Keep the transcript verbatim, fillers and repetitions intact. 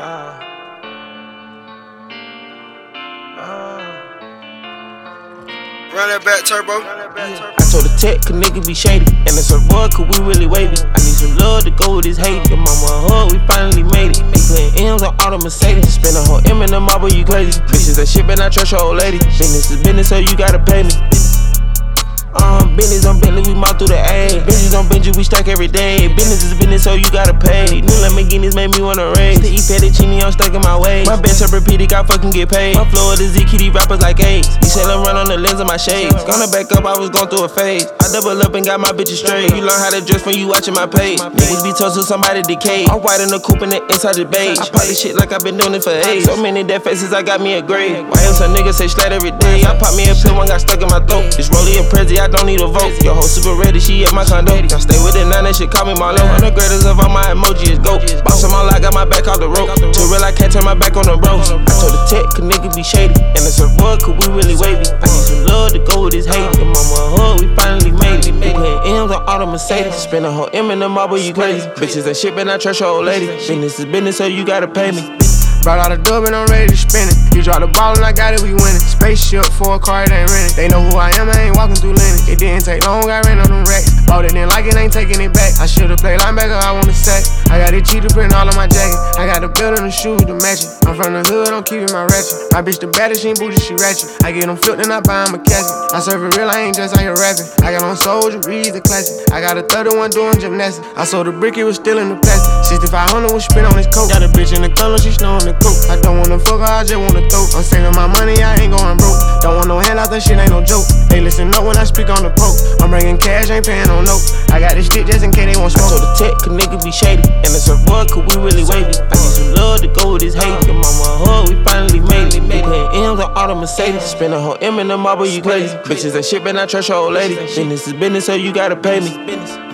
Uh, uh. Run that back, turbo. Yeah. I told the tech, cause nigga be shady. And it's a boy, cause we really wavy. I need some love to go with this hate. Your mama a hug, we finally made it. We putting M's on all the Mercedes. Spend a whole M in the marble, you crazy. Bitches that shit, but I trust your old lady. Business is business, so you gotta pay me. Um, business on Bentley, we mouth through the A. Business on Benji, we stack every day. Business is business, so you gotta pay. New Lamborghinis made me wanna race. To eat fettuccine, I'm stuck in my way. My best up repeated, got fucking get paid. My flow is Z, kitty rappers like AIDS. You said I'm run on the lens of my shades. Gonna back up, I was going through a phase. I double up and got my bitches straight. You learn how to dress when you watching my page. Niggas be told to somebody decay. I'm white in the coupe and the inside the beige. I pop this shit like I've been doing it for age. So many dead faces, I got me a grave. Why else a nigga say slat every day? I pop me a pill, one got stuck in my throat. It's Rollie and Prezi, I don't need a vote. Your hoe super ready, she at my condo. I stay with it, nine, that shit call me Marlo. I'm the greatest of all my emoji is GOAT. Boss them all, I got my back off the rope. Too real, I can't turn my back on the bros. I told the tech, cause nigga be shady. And it's a rug, cause we really wavy. I need some love to go with this hate. Your mama a hug, we finally made it. We putting M's on all the Mercedes. Spend a whole M in the marble, you crazy. Bitches ain't shit, but I trust your old lady. Business is business, so you gotta pay me. Brought out a dub and I'm ready to spin it. You drop the ball and I got it, we winning. Spaceship for a car, it ain't rented. They know who I am, I ain't walking through Lennon. It didn't take long, I ran on them racks. Bought it, then like it, ain't taking it back. I should've played linebacker, I want a sack. I got it cheetah print all on my jacket. I got the belt and the shoes to match it. I'm from the hood, I'm keeping my ratchet. My bitch the baddest, she ain't bougie, she ratchet. I get them flipped and I buy them a casket. I serve it real, I ain't just out here rapping. I got on Soldier, read the classic. I got a thirty-one doing gymnastics. I sold the brick, it was still in the plastic. sixty-five hundred was spent on this coat. Got a bitch in the color, she snowing the coat. I don't wanna fuck her, I just wanna throw. I'm saving my money, I ain't going broke. Don't want no handouts, that shit ain't no joke. They listen up when I speak on the poke. I'm bringing cash, ain't paying no note. I got this stick just in case they won't smoke. I told the tech, cause nigga be shady. And it's a rug, cause we really wavy. I need some love to go with this hate. Your mama a hug, we finally made it. We putting M's on all the Mercedes. Spend a whole M in the marble, you crazy. Bitches ain't shit, but I trust your old lady. Business is business, so you gotta pay me.